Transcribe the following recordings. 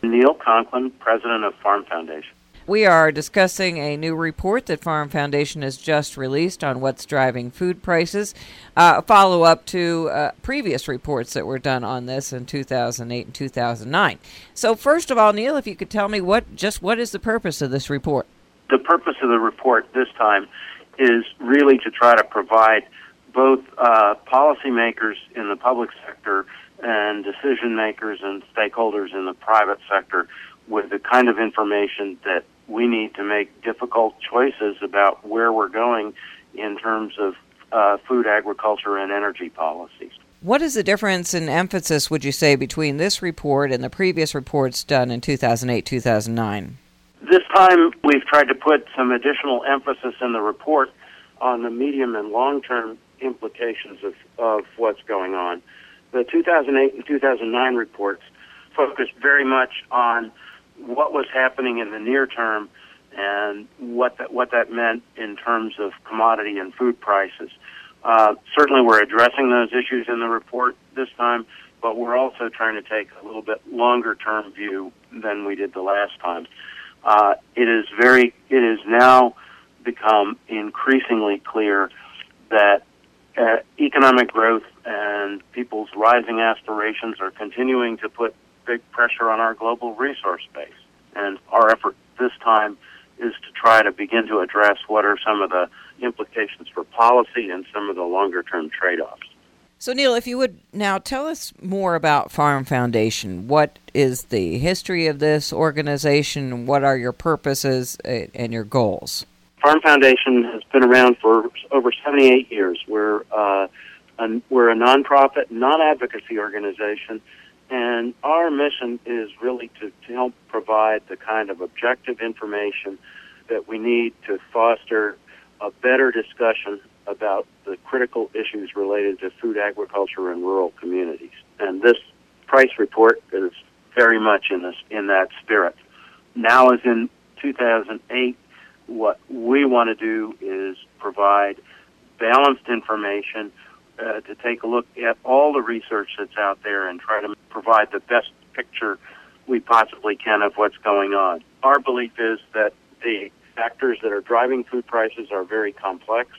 Neil Conklin, president of Farm Foundation. We are discussing a new report that Farm Foundation has just released on what's driving food prices, a follow-up to previous reports that were done on this in 2008 and 2009. So first of all, Neil, if you could tell me what is the purpose of this report? The purpose of the report this time is really to try to provide both policymakers in the public sector and decision makers and stakeholders in the private sector with the kind of information that we need to make difficult choices about where we're going in terms of food, agriculture, and energy policies. What is the difference in emphasis, would you say, between this report and the previous reports done in 2008, 2009? This time, we've tried to put some additional emphasis in the report on the medium and long-term implications of what's going on. The 2008 and 2009 reports focused very much on what was happening in the near term and what that meant in terms of commodity and food prices. Certainly we're addressing those issues in the report this time, but we're also trying to take a little bit longer term view than we did the last time. It is now become increasingly clear that economic growth and people's rising aspirations are continuing to put big pressure on our global resource base. And our effort this time is to try to begin to address what are some of the implications for policy and some of the longer-term trade-offs. So, Neil, if you would now tell us more about Farm Foundation. What is the history of this organization? What are your purposes and your goals? Farm Foundation has been around for over 78 years. We're a nonprofit, non-advocacy organization, and our mission is really to help provide the kind of objective information that we need to foster a better discussion about the critical issues related to food, agriculture, and rural communities. And this price report is very much in that spirit. Now, as in 2008, what we want to do is provide balanced information to take a look at all the research that's out there and try to provide the best picture we possibly can of what's going on. Our belief is that the factors that are driving food prices are very complex,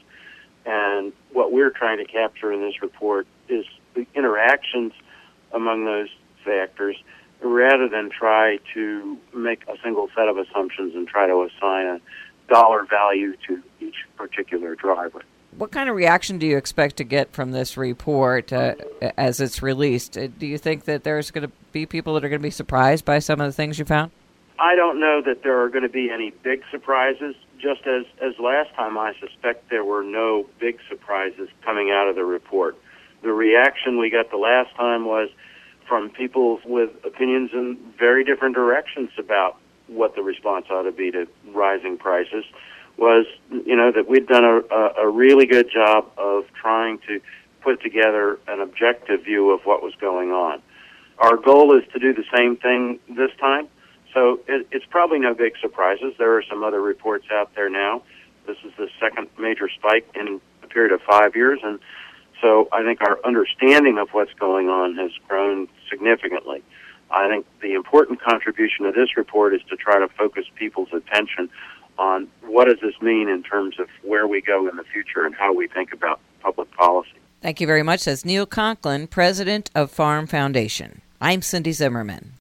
and what we're trying to capture in this report is the interactions among those factors rather than try to make a single set of assumptions and try to assign a dollar value to each particular driver. What kind of reaction do you expect to get from this report as it's released? Do you think that there's going to be people that are going to be surprised by some of the things you found? I don't know that there are going to be any big surprises. Just as last time, I suspect there were no big surprises coming out of the report. The reaction we got the last time was from people with opinions in very different directions about what the response ought to be to rising prices, was, that we'd done a really good job of trying to put together an objective view of what was going on. Our goal is to do the same thing this time, so it's probably no big surprises. There are some other reports out there now. This is the second major spike in a period of 5 years, and so I think our understanding of what's going on has grown significantly. I think the important contribution of this report is to try to focus people's attention on what does this mean in terms of where we go in the future and how we think about public policy. Thank you very much. That's Neil Conklin, president of Farm Foundation. I'm Cindy Zimmerman.